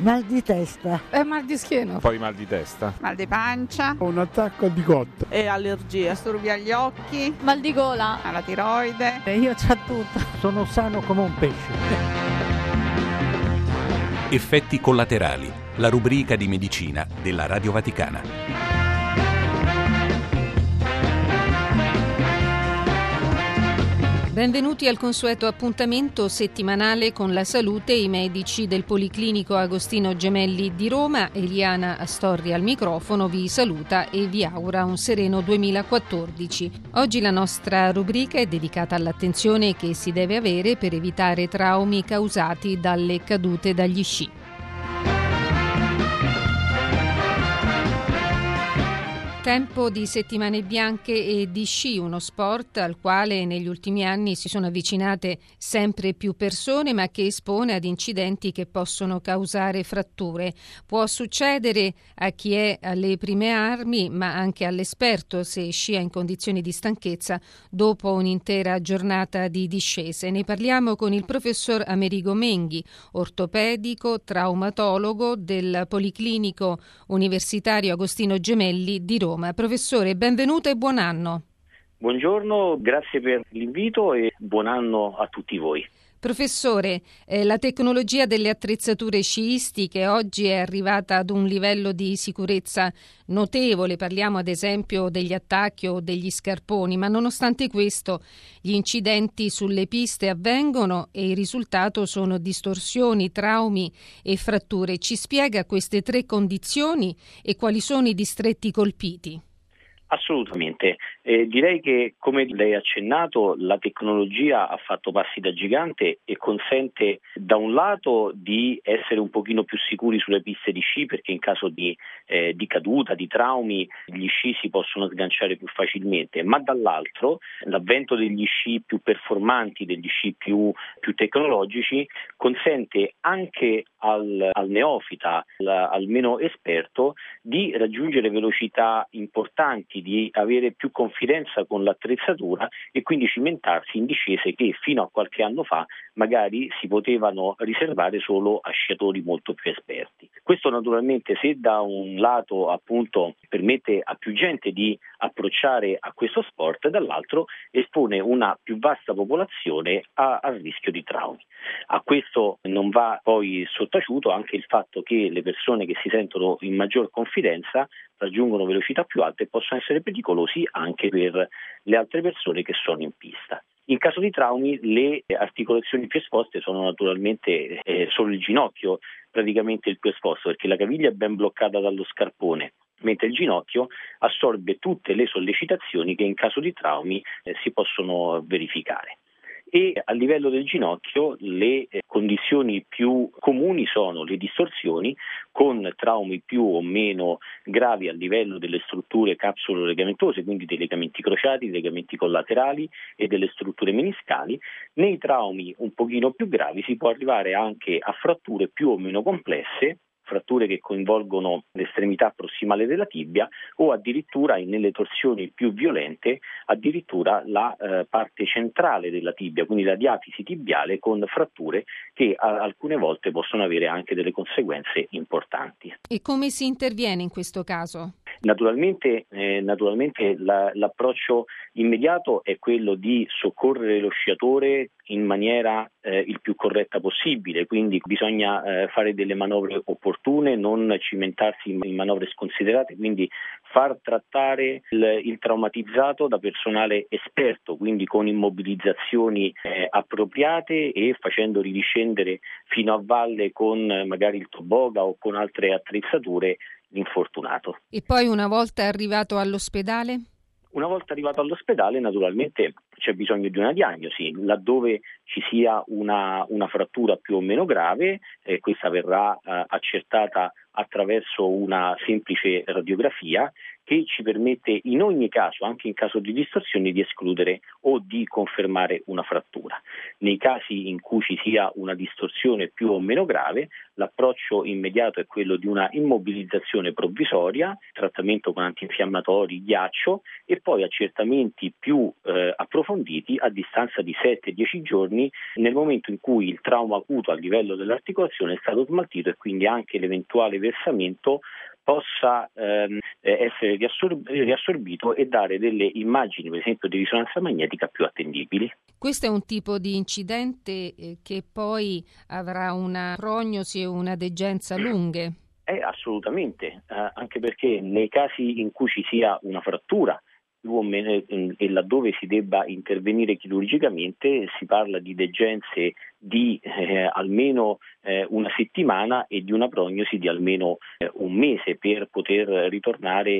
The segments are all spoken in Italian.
Mal di testa. Mal di schiena. Un po' di mal di testa. Mal di pancia. Un attacco di cotta. E allergie. Disturbi agli occhi. Mal di gola. Alla tiroide. Io c'ho tutto. Sono sano come un pesce. Effetti collaterali, la rubrica di medicina della Radio Vaticana. Benvenuti al consueto appuntamento settimanale con la salute e i medici del Policlinico Agostino Gemelli di Roma. Eliana Astorri al microfono vi saluta e vi augura un sereno 2014. Oggi la nostra rubrica è dedicata all'attenzione che si deve avere per evitare traumi causati dalle cadute dagli sci. Tempo di settimane bianche e di sci, uno sport al quale negli ultimi anni si sono avvicinate sempre più persone, ma che espone ad incidenti che possono causare fratture. Può succedere a chi è alle prime armi, ma anche all'esperto se scia in condizioni di stanchezza dopo un'intera giornata di discese. Ne parliamo con il professor Amerigo Menghi, ortopedico, traumatologo del Policlinico Universitario Agostino Gemelli di Roma. Professore, benvenuto e buon anno. Buongiorno, grazie per l'invito e buon anno a tutti voi. Professore, la tecnologia delle attrezzature sciistiche oggi è arrivata ad un livello di sicurezza notevole, parliamo ad esempio degli attacchi o degli scarponi, ma nonostante questo gli incidenti sulle piste avvengono e il risultato sono distorsioni, traumi e fratture. Ci spiega queste tre condizioni e quali sono i distretti colpiti? Assolutamente, direi che come lei ha accennato la tecnologia ha fatto passi da gigante e consente da un lato di essere un pochino più sicuri sulle piste di sci perché in caso di caduta, di traumi gli sci si possono sganciare più facilmente, ma dall'altro l'avvento degli sci più performanti, degli sci più tecnologici consente anche al neofita, al meno esperto di raggiungere velocità importanti, di avere più confidenza con l'attrezzatura e quindi cimentarsi in discese che fino a qualche anno fa magari si potevano riservare solo a sciatori molto più esperti. Questo naturalmente, se da un lato appunto permette a più gente di approcciare a questo sport, dall'altro espone una più vasta popolazione al rischio di traumi. A questo non va poi sottaciuto anche il fatto che le persone che si sentono in maggior confidenza raggiungono velocità più alte e possono essere pericolosi anche per le altre persone che sono in pista. In caso di traumi le articolazioni più esposte sono naturalmente solo il ginocchio, praticamente il più esposto, perché la caviglia è ben bloccata dallo scarpone, mentre il ginocchio assorbe tutte le sollecitazioni che in caso di traumi si possono verificare. E a livello del ginocchio le condizioni più comuni sono le distorsioni con traumi più o meno gravi a livello delle strutture capsulo-legamentose, quindi dei legamenti crociati, dei legamenti collaterali e delle strutture meniscali. Nei traumi un pochino più gravi si può arrivare anche a fratture più o meno complesse, fratture che coinvolgono l'estremità prossimale della tibia o addirittura nelle torsioni più violente addirittura la parte centrale della tibia, quindi la diafisi tibiale con fratture che alcune volte possono avere anche delle conseguenze importanti. E come si interviene in questo caso? Naturalmente l'approccio immediato è quello di soccorrere lo sciatore in maniera il più corretta possibile, quindi bisogna fare delle manovre opportune, non cimentarsi in manovre sconsiderate, quindi far trattare il traumatizzato da personale esperto, quindi con immobilizzazioni appropriate e facendo ridiscendere fino a valle con magari il toboga o con altre attrezzature l'infortunato. E poi una volta arrivato all'ospedale? Una volta arrivato all'ospedale naturalmente c'è bisogno di una diagnosi, laddove ci sia una frattura più o meno grave, questa verrà accertata attraverso una semplice radiografia che ci permette in ogni caso, anche in caso di distorsioni, di escludere o di confermare una frattura. Nei casi in cui ci sia una distorsione più o meno grave, l'approccio immediato è quello di una immobilizzazione provvisoria, trattamento con antinfiammatori, ghiaccio e poi accertamenti più approfonditi approfonditi a distanza di 7-10 giorni, nel momento in cui il trauma acuto a livello dell'articolazione è stato smaltito e quindi anche l'eventuale versamento possa essere riassorbito e dare delle immagini, per esempio di risonanza magnetica, più attendibili. Questo è un tipo di incidente che poi avrà una prognosi e una degenza lunghe? Assolutamente, anche perché nei casi in cui ci sia una frattura più o meno, e laddove si debba intervenire chirurgicamente, si parla di degenze di almeno una settimana e di una prognosi di almeno un mese per poter ritornare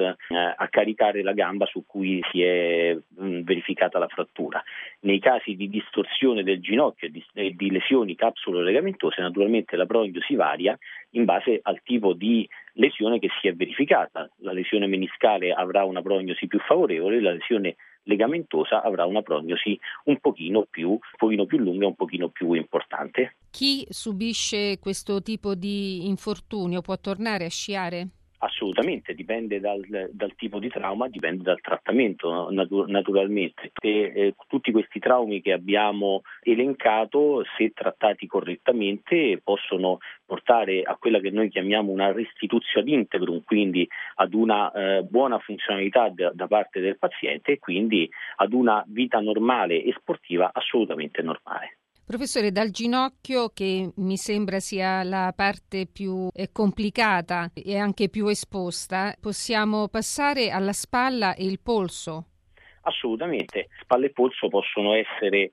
a caricare la gamba su cui si è verificata la frattura. Nei casi di distorsione del ginocchio e di lesioni capsulo-legamentose, naturalmente la prognosi varia in base al tipo di lesione che si è verificata. La lesione meniscale avrà una prognosi più favorevole, la lesione legamentosa avrà una prognosi un pochino più lunga, un pochino più importante. Chi subisce questo tipo di infortunio può tornare a sciare? Assolutamente, dipende dal tipo di trauma, dipende dal trattamento naturalmente. Tutti questi traumi che abbiamo elencato, se trattati correttamente, possono portare a quella che noi chiamiamo una restitutio ad integrum, quindi ad una buona funzionalità da parte del paziente e quindi ad una vita normale e sportiva assolutamente normale. Professore, dal ginocchio, che mi sembra sia la parte più complicata e anche più esposta, possiamo passare alla spalla e il polso? Assolutamente, spalla e polso possono essere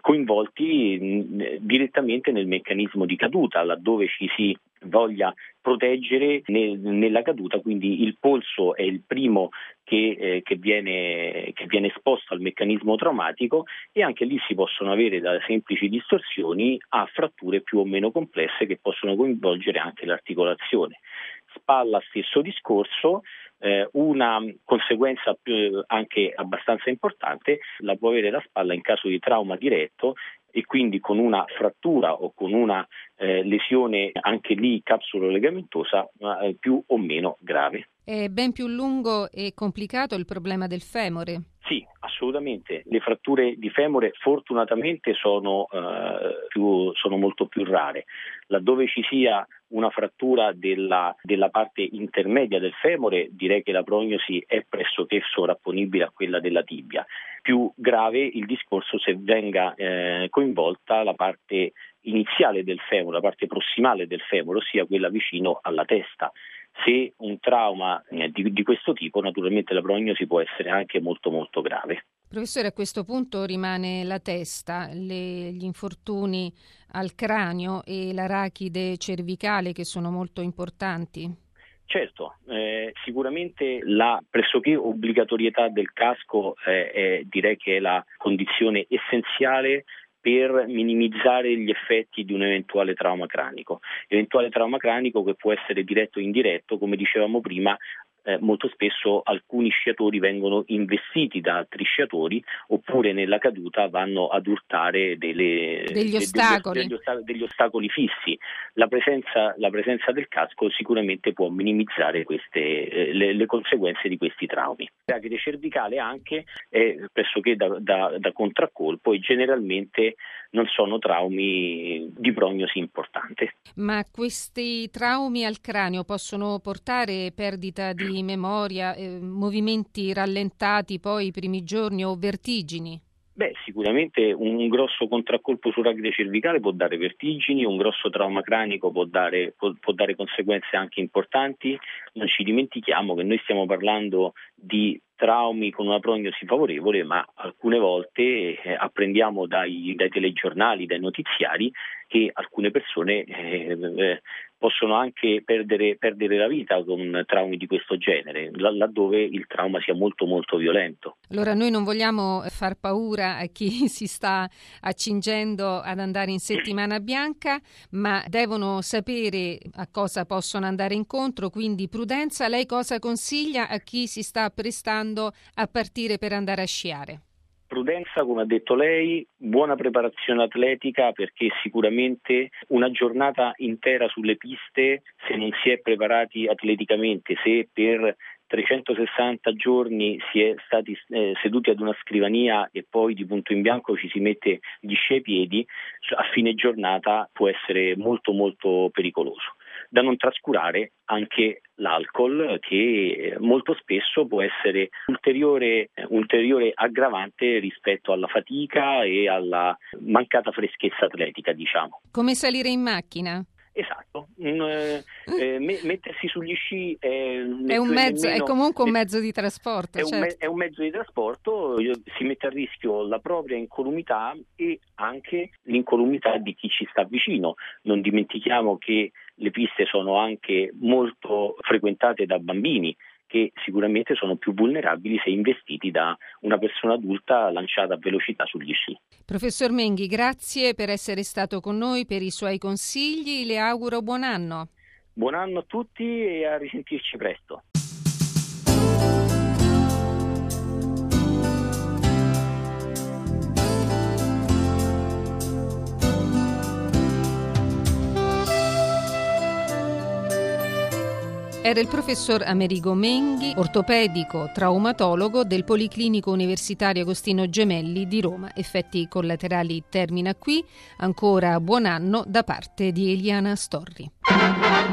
coinvolti direttamente nel meccanismo di caduta, laddove ci si voglia proteggere nella caduta, quindi il polso è il primo che viene esposto al meccanismo traumatico e anche lì si possono avere da semplici distorsioni a fratture più o meno complesse che possono coinvolgere anche l'articolazione. Spalla, stesso discorso. Una conseguenza anche abbastanza importante la può avere la spalla in caso di trauma diretto e quindi con una frattura o con una lesione anche lì capsulo-legamentosa più o meno grave. È ben più lungo e complicato il problema del femore? Sì, assolutamente. Le fratture di femore fortunatamente sono molto più rare. Laddove ci sia una frattura della parte intermedia del femore, direi che la prognosi è pressoché sovrapponibile a quella della tibia. Più grave il discorso se venga coinvolta la parte iniziale del femore, la parte prossimale del femore, ossia quella vicino alla testa. Se un trauma di questo tipo, naturalmente la prognosi può essere anche molto molto grave. Professore, a questo punto rimane la testa, gli infortuni al cranio e l'arachide cervicale che sono molto importanti. Certo, sicuramente la pressoché obbligatorietà del casco direi che è la condizione essenziale per minimizzare gli effetti di un eventuale trauma cranico. Eventuale trauma cranico che può essere diretto o indiretto, come dicevamo prima. Molto spesso alcuni sciatori vengono investiti da altri sciatori oppure nella caduta vanno ad urtare degli ostacoli fissi. La presenza del casco sicuramente può minimizzare le conseguenze di questi traumi. L'arachide cervicale anche è pressoché da contraccolpo e generalmente non sono traumi di prognosi importante. Ma questi traumi al cranio possono portare perdita di memoria, movimenti rallentati poi i primi giorni o vertigini? Sicuramente un grosso contraccolpo sull'arachide cervicale può dare vertigini, un grosso trauma cranico può dare conseguenze anche importanti. Non ci dimentichiamo che noi stiamo parlando di traumi con una prognosi favorevole, ma alcune volte apprendiamo dai telegiornali, dai notiziari, che alcune persone possono anche perdere la vita con traumi di questo genere, laddove il trauma sia molto molto violento. Allora noi non vogliamo far paura a chi si sta accingendo ad andare in settimana bianca, ma devono sapere a cosa possono andare incontro, quindi prudenza. Lei cosa consiglia a chi si sta prestando a partire per andare a sciare? Prudenza, come ha detto lei, buona preparazione atletica, perché sicuramente una giornata intera sulle piste, se non si è preparati atleticamente, se per 360 giorni si è stati seduti ad una scrivania e poi di punto in bianco ci si mette gli sci ai piedi, a fine giornata può essere molto molto pericoloso. Da non trascurare anche l'alcol, che molto spesso può essere ulteriore aggravante rispetto alla fatica e alla mancata freschezza atletica, diciamo. Come salire in macchina? Esatto, mettersi sugli sci è comunque un mezzo di trasporto. È un mezzo di trasporto, si mette a rischio la propria incolumità e anche l'incolumità di chi ci sta vicino. Non dimentichiamo che le piste sono anche molto frequentate da bambini, che sicuramente sono più vulnerabili se investiti da una persona adulta lanciata a velocità sugli sci. Professor Menghi, grazie per essere stato con noi, per i suoi consigli, le auguro buon anno. Buon anno a tutti e a risentirci presto. Era il professor Amerigo Menghi, ortopedico traumatologo del Policlinico Universitario Agostino Gemelli di Roma. Effetti collaterali termina qui. Ancora buon anno da parte di Eliana Storri.